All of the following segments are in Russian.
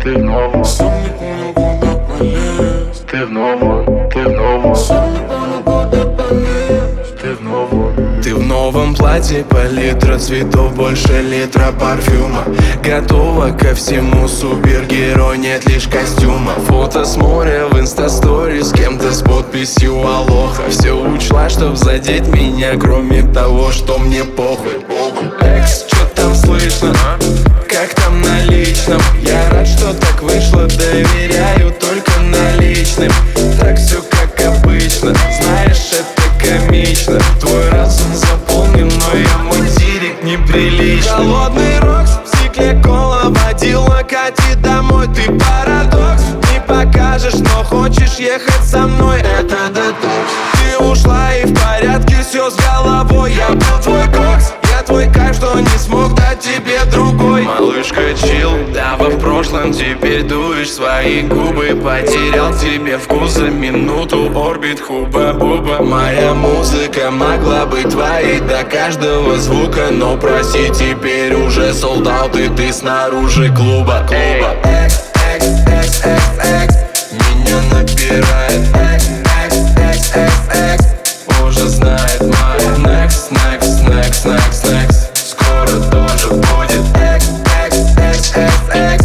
ты в новом. Сам не понял, куда полез. Ты в новом, ты в новом. Сам не понял, куда полез. Ты в новом. Ты в новом платье, палитра цветов, больше литра парфюма. Готова ко всему, супергерой, нет лишь костюма. Фото с моря в инстастори, с кем-то с подписью алоха. Все учла, чтоб задеть меня, кроме того, что мне похуй. Экс, что там слышно? Как там на личном? Я рад, что так вышло, доверяю только наличным. Так все как обычно, знаешь, это комично. Твой разум заполнен, но я мой директ неприлично. Голодный рокс, в стекле кола, водила, кати домой. Ты парадокс, не покажешь, но хочешь ехать со мной. Это детокс. Ты ушла и в порядке все с головой. Я был твой кокс, я твой кайф, что не смог дать тебе другой. Малышка, чил, давай в прошлом, теперь дуешь свои губы. Потерял тебе вкус за минуту, орбит хуба-буба. Моя музыка могла быть твоей до каждого звука, но проси, теперь уже солдат, и ты снаружи клуба. Экс, экс, экс, экс, экс, меня набирает. Экс, экс, экс, экс, экс, уже знает моя. Next, next, next, next, next, скоро тоже будет. Экс, экс, экс, экс, экс.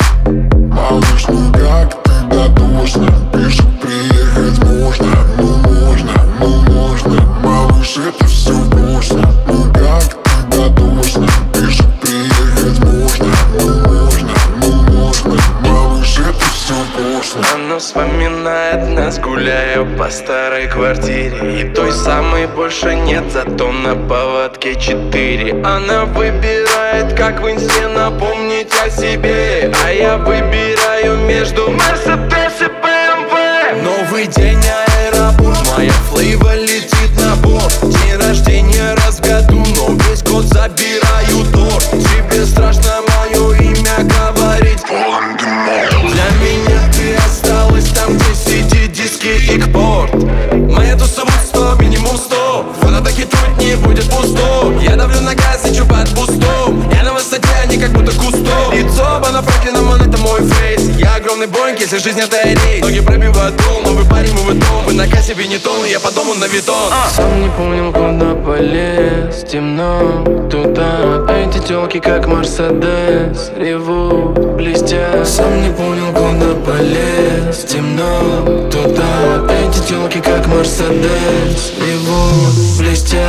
Малыш, ну как ты дотошна? Пишет, приехать можно. Ну можно, ну можно. Малыш, это все можно. Ну как ты дотошна? Пишет, приехать можно. Ну можно, ну можно. Малыш, это все пошло. Она вспоминает нас, гуляя по старой квартире. И той самой больше нет, зато на поводке 4. Она выбирает, как в инсте напомнить о себе. А я выбираю между Мерседес и БМВ. Новый день, аэропорт, моя флейва летит на борт. День рождения раз в году, но весь год забираю торт. Тебе страшно мое имя говорить? Для меня ты осталась там, где сидит диски и кпорт. Моя туса будет 100, минимум 100. Фаната хитует, не будет пусто. Я давлю на газ, лечу под бустом. Я на высоте, они как будто кусто. Лицо Бена Франклина, он это мой фейс. Я огромный боинг, если жизнь это рейс. Ноги пробивают пол, новый парень, мы в дом. Вы на кассе винитон, я по дому на витон. Сам не понял, куда полез. Темно туда. Эти тёлки как Мерседес ревут, блестят. Сам не понял, куда полез. Темно туда. Эти тёлки как Мерседес ревут, блестят.